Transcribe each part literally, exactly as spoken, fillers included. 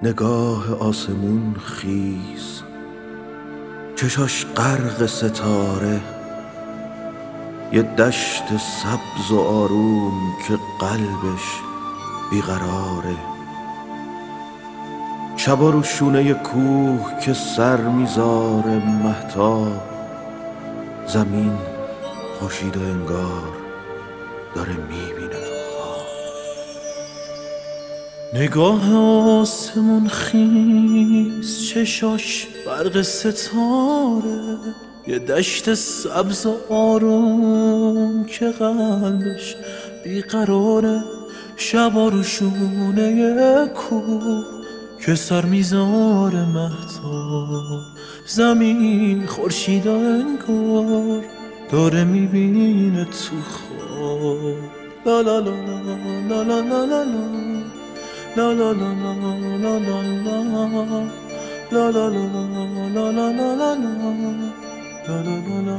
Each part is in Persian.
نگاه آسمون خیز، چشاش غرق ستاره، یه دشت سبز و آروم که قلبش بیقراره. شبا رو شونه کوه که سر میذاره مهتاب، زمین خورشید انگار داره میبینه تو خواب. نگاه آسمون خیز، چشاش برق ستاره، یه دشت سبز و آروم که قلبش بیقراره. شبا رو شونه کوه که سر میذاره مهتاب، زمین خورشید انگار داره میبینه تو خواب. لا لا لا لا لا لا لا لا لا لا لا لا لا لا لا لا لا لا.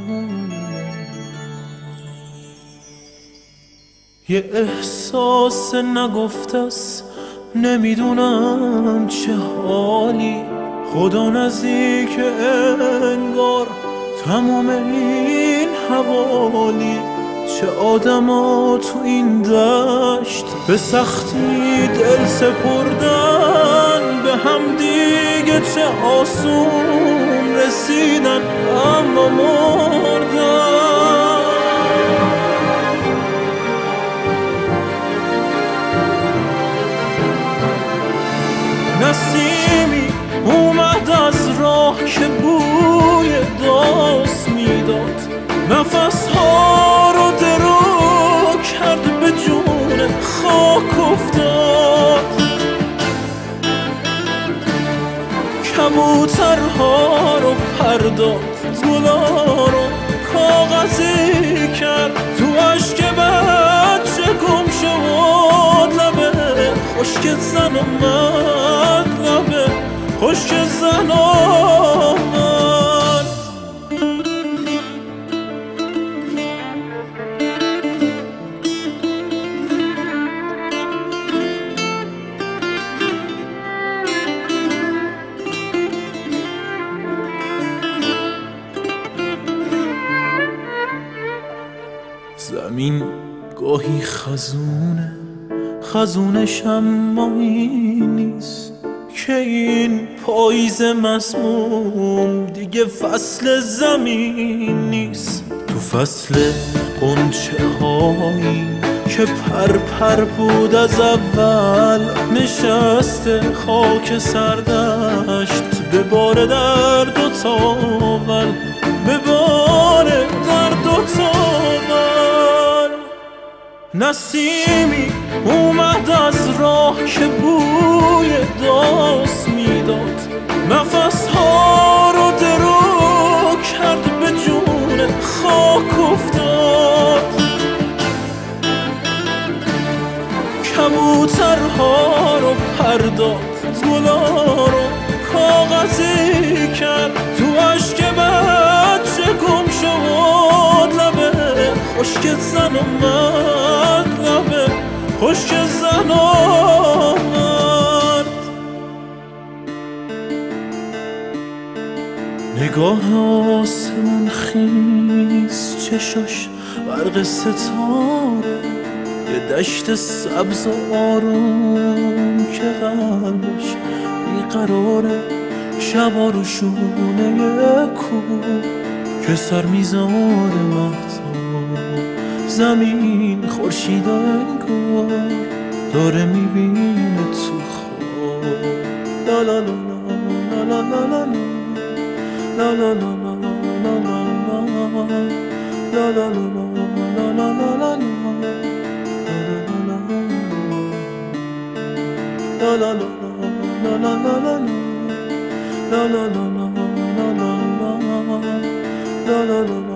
یه احساس نگفته است، نمیدونم چه حالی، خدا نزدیک انگار تمام این حوالی. چه آدما تو این دشت به سختی دل سپردن به هم دیگه، چه آسون رسیدن اما مردن. نسیمی اومد از راه که بوی داس میداد، نفس ها رو درو کرد به جون خاک افتاد. کبوترها رو پرداخت، گلا رو کاغذی کرد، تو اشک بچه گم شد لبه خشک زن اومد، لبه خشک زن اومد. زمین گاهی خزونه، خزونش اما این نیست که این پاییز مسموم دیگه فصل زمین نیست. تو فصل غنچه هایی که پر پر بود از اول، نشسته خاک سردشت به بار درد و تاول، به بار درد و تاول. نسیمی اومد از راه که بوی داس میداد، نفس ها رو درو کرد به جون خاک افتاد. کبوترها رو پرداخت، گلا رو کاغذی کرد، تو اشک بچه گم شد لبه خشک زن اومد، لبه خشک زن اومد. نگاه آسمون خیز، چشاش برق ستاره، یه دشت سبز و آروم که قلبش بیقراره. شبا رو شونه کوه که سر میذاره مهتاب، زمین خورشید انگار داره میبینه تو خواب. لا لا لا لا لا لا لا لا لا لا لا لا لا لا لا